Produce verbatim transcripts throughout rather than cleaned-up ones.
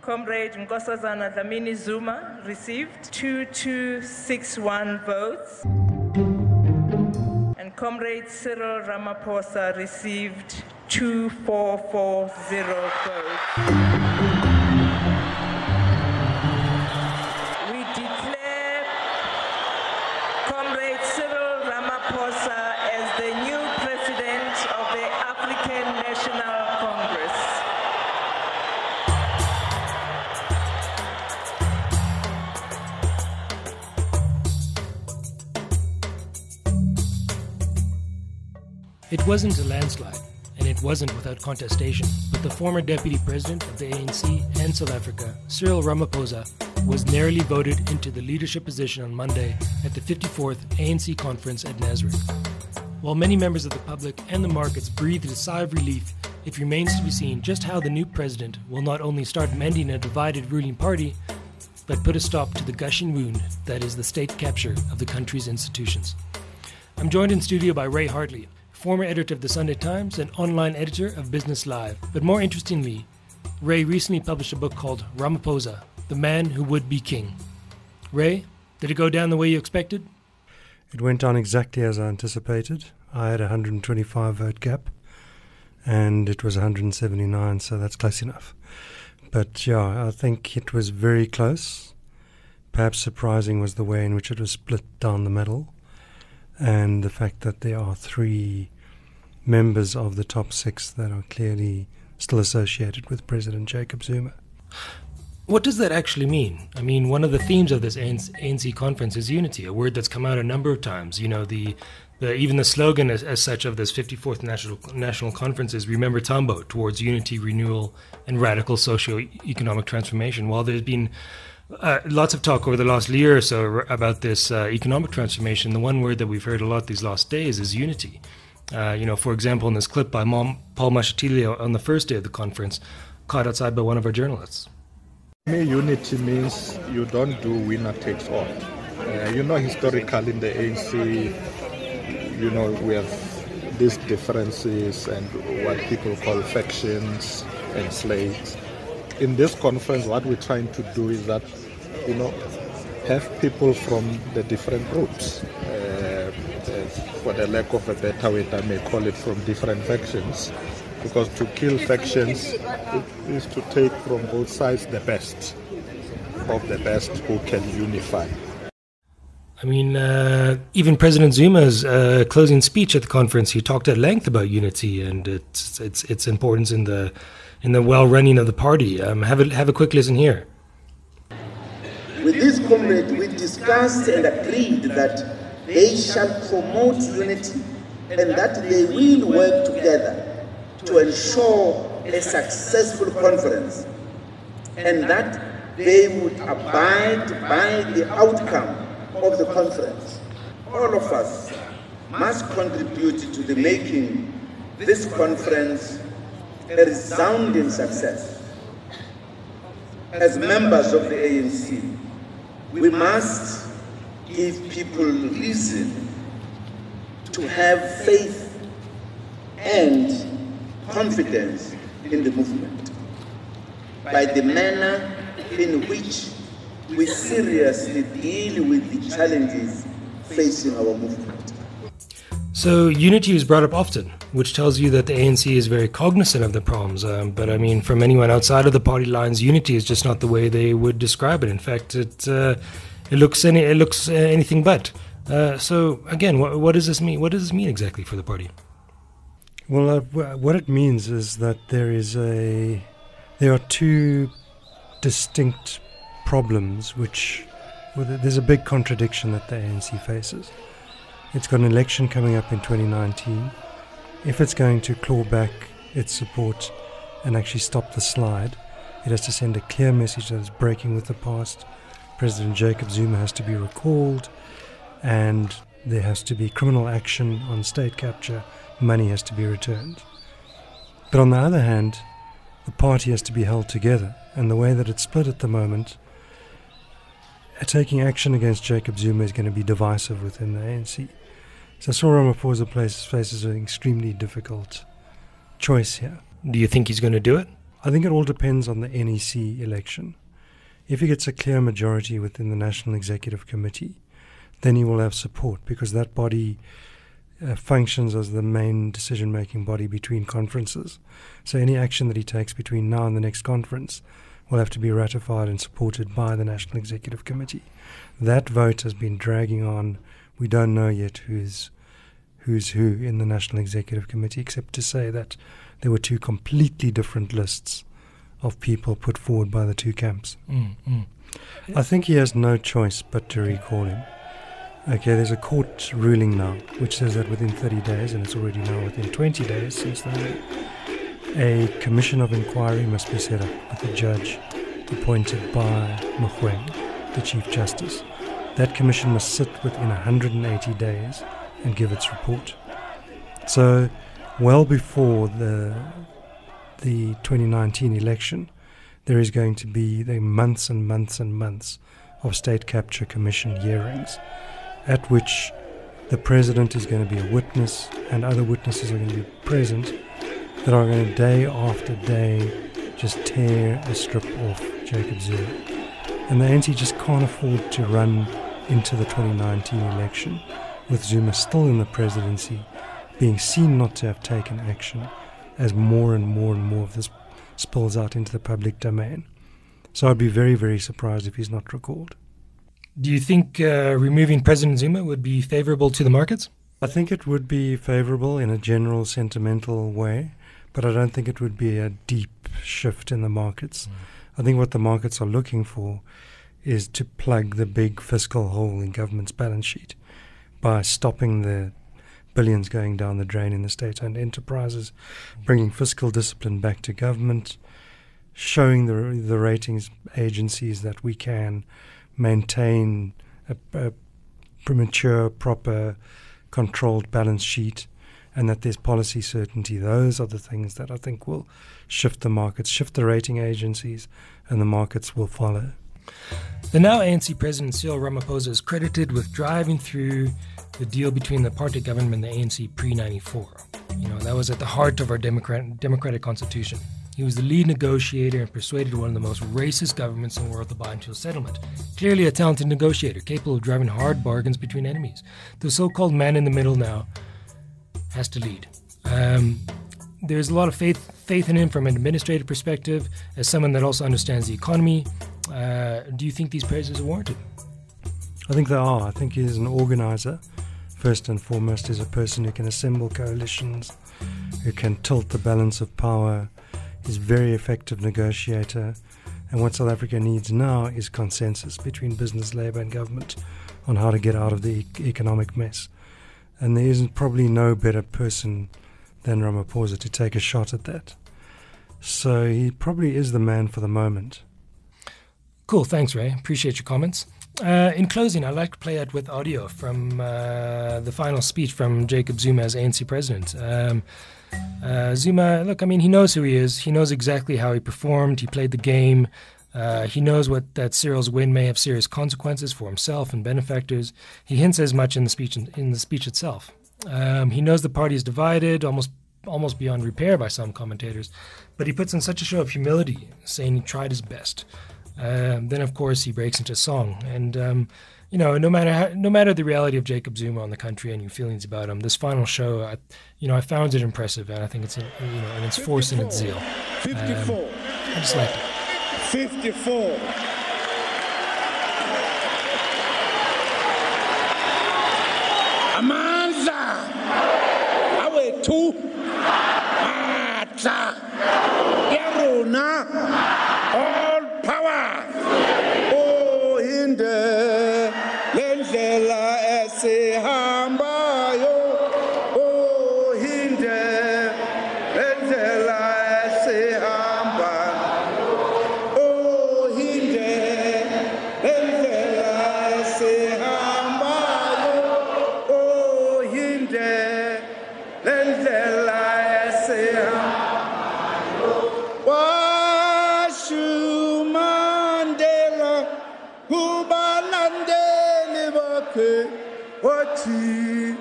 Comrade Nkosazana Dlamini Zuma received two thousand two hundred sixty-one votes. And Comrade Cyril Ramaphosa received two thousand four hundred forty votes. We declare Comrade Cyril Ramaphosa as the new president of the African National Congress. It wasn't a landslide, and it wasn't without contestation, but the former deputy president of the A N C and South Africa, Cyril Ramaphosa, was narrowly voted into the leadership position on Monday at the fifty-fourth A N C conference at Nasrec. While many members of the public and the markets breathed a sigh of relief, it remains to be seen just how the new president will not only start mending a divided ruling party, but put a stop to the gushing wound that is the state capture of the country's institutions. I'm joined in studio by Ray Hartley, former editor of the Sunday Times and online editor of Business Live. But more interestingly, Ray recently published a book called Ramaphosa, The Man Who Would Be King. Ray, did it go down the way you expected? It went down exactly as I anticipated. I had a one hundred twenty-five vote gap, and it was one hundred seventy-nine, so that's close enough. But yeah, I think it was very close. Perhaps surprising was the way in which it was split down the middle, and the fact that there are three members of the top six that are clearly still associated with President Jacob Zuma. What does that actually mean? I mean, one of the themes of this A N C conference is unity, a word that's come out a number of times. You know, the, the even the slogan as, as such of this fifty-fourth National National Conference is Remember Tambo, towards unity, renewal, and radical socio-economic transformation. While there's been uh, lots of talk over the last year or so about this uh, economic transformation, the one word that we've heard a lot these last days is unity. Uh, you know, for example, in this clip by Mom, Paul Mashatile on the first day of the conference, caught outside by one of our journalists. Unity means you don't do winner takes all. Uh, you know, historically in the A N C, you know, we have these differences and what people call factions and slates. In this conference, what we're trying to do is that, you know, have people from the different groups, uh, uh, for the lack of a better way, I may call it, from different factions. Because to kill factions is to take from both sides the best of the best who can unify. I mean, uh, even President Zuma's uh, closing speech at the conference, he talked at length about unity and its its its importance in the in the well running of the party. Um, have a have a quick listen here. With this comrade, we discussed and agreed that they shall promote unity and that they will work together to ensure a successful conference, and that they would abide by the outcome of the conference. All of us must contribute to the making this conference a resounding success. As members of the A N C, we must give people reason to have faith and confidence in the movement by the manner in which we seriously deal with the challenges facing our movement. So unity was brought up often, which tells you that the A N C is very cognizant of the problems. Um, but I mean, from anyone outside of the party lines, unity is just not the way they would describe it. In fact, it uh, it looks any it looks uh, anything but. Uh, so again, what, what does this mean? What does this mean exactly for the party? Well, uh, w- what it means is that there is a, there are two distinct problems which, well, there's a big contradiction that the A N C faces. It's got an election coming up in twenty nineteen. If it's going to claw back its support and actually stop the slide, it has to send a clear message that it's breaking with the past. President Jacob Zuma has to be recalled, and there has to be criminal action on state capture. Money has to be returned. But on the other hand, the party has to be held together, and the way that it's split at the moment, uh, taking action against Jacob Zuma is going to be divisive within the A N C. So Cyril Ramaphosa faces an extremely difficult choice here. Do you think he's going to do it? I think it all depends on the N E C election. If he gets a clear majority within the National Executive Committee, then he will have support, because that body uh, functions as the main decision-making body between conferences. So any action that he takes between now and the next conference will have to be ratified and supported by the National Executive Committee. That vote has been dragging on. We don't know yet who's who's who in the National Executive Committee, except to say that there were two completely different lists of people put forward by the two camps. Mm, mm. I think he has no choice but to recall him. Okay, there's a court ruling now which says that within thirty days, and it's already now within twenty days since the ruling, a commission of inquiry must be set up with a judge appointed by Mogoeng, the Chief Justice. That commission must sit within one hundred eighty days and give its report. So, well before the the twenty nineteen election, there is going to be the months and months and months of State Capture Commission hearings, at which the President is going to be a witness and other witnesses are going to be present that are going to day after day just tear a strip off Jacob Zuma. And the A N C just can't afford to run into the twenty nineteen election with Zuma still in the presidency, being seen not to have taken action as more and more and more of this spills out into the public domain. So I'd be very, very surprised if he's not recalled. Do you think uh, removing President Zuma would be favorable to the markets? I think it would be favorable in a general sentimental way, but I don't think it would be a deep shift in the markets. Mm. I think what the markets are looking for is to plug the big fiscal hole in government's balance sheet by stopping the billions going down the drain in the state-owned enterprises, bringing fiscal discipline back to government, showing the the ratings agencies that we can maintain a, a premature, proper, controlled balance sheet, and that there's policy certainty. Those are the things that I think will shift the markets, shift the rating agencies, and the markets will follow. The now A N C President Cyril Ramaphosa is credited with driving through the deal between the party government and the A N C pre ninety-four. You know, that was at the heart of our democrat, democratic constitution. He was the lead negotiator and persuaded one of the most racist governments in the world to buy into a settlement. Clearly a talented negotiator, capable of driving hard bargains between enemies. The so-called man in the middle now has to lead. Um, there's a lot of faith faith in him from an administrative perspective, as someone that also understands the economy. Uh, do you think these praises are warranted? I think they are. I think he is an organizer. First and foremost, is a person who can assemble coalitions, who can tilt the balance of power. He's a very effective negotiator. And what South Africa needs now is consensus between business, labour and government on how to get out of the e- economic mess. And there isn't probably no better person than Ramaphosa to take a shot at that. So he probably is the man for the moment. Cool, thanks, Ray. Appreciate your comments. Uh, in closing, I'd like to play out with audio from uh, the final speech from Jacob Zuma as A N C president. Um, uh, Zuma, look, I mean, he knows who he is. He knows exactly how he performed. He played the game. Uh, he knows what that Cyril's win may have serious consequences for himself and benefactors. He hints as much in the speech in, in the speech itself. Um, he knows the party is divided, almost almost beyond repair by some commentators, but he puts in such a show of humility, saying he tried his best. Um, then, of course, he breaks into song. And, um, you know, no matter how, no matter the reality of Jacob Zuma on the country and your feelings about him, this final show, I, you know, I found it impressive, and I think it's, in, you know, in its force and its zeal. fifty-four. Um, I just liked it. fifty-four. Amandla. Awethu. Matla. Yarona. All power. Oh, hinde. Lendlela esihambayo. Oh, hinde. Lendlela esihambayo. Oh, hinde. Lendlela esihambayo. Oh, hinde. Lendlela esihambayo. Washu Mandela kubalandeli bakhe wathi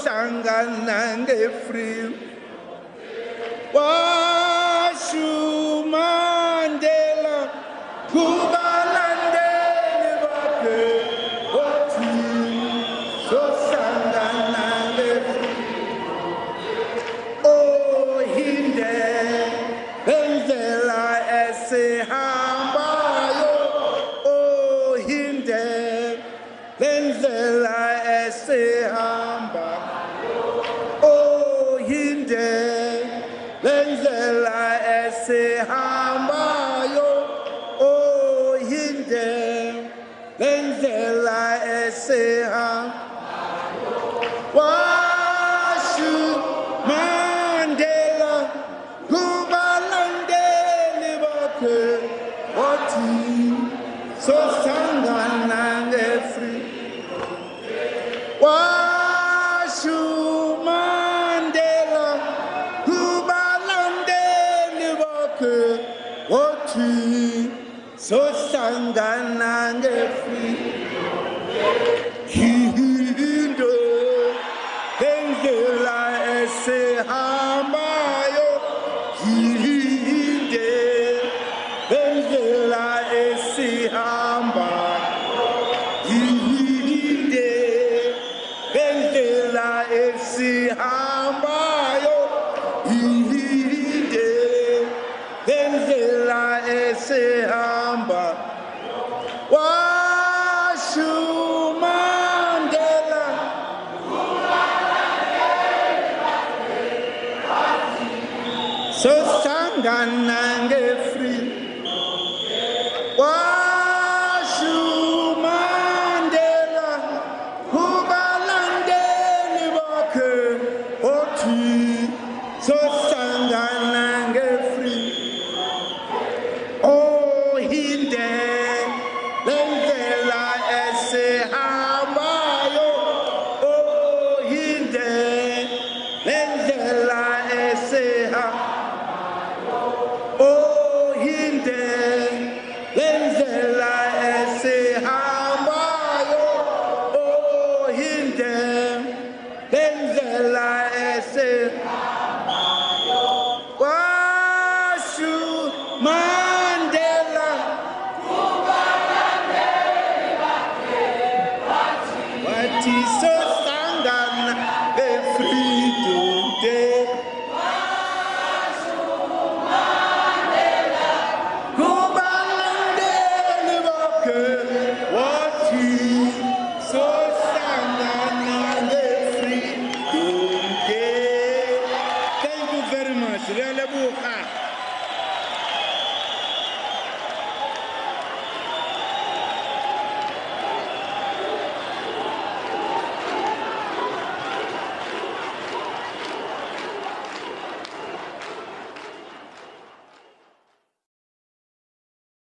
sohlangana nge-free washu esehamba oh yinde lendlela esihambayo oh yinde lendlela esihambayo washu Mandela kubalandeli bakhe wathi sosangana ngefree washu Mandela kubalandeli bakhe wathi sosangana ngefree yinde lendlela esihambayo yinde lendlela esihambayo yinde lendlela esihambayo yinde lendlela esihambayo washu Mandela sosangana ngefree washu Mandela kubalandeli bakhe othi sosangana ngefree oh yinde lendlela esihambayo oh yinde lendlela esihambayo oh yinde lendlela esihambayo oh yinde lendlela esihambayo washu Mandela wathi sosangana e-freedom day kubalandeli bakhe wathi sosangana nge-freedom day. Thank you very much. Re a leboga.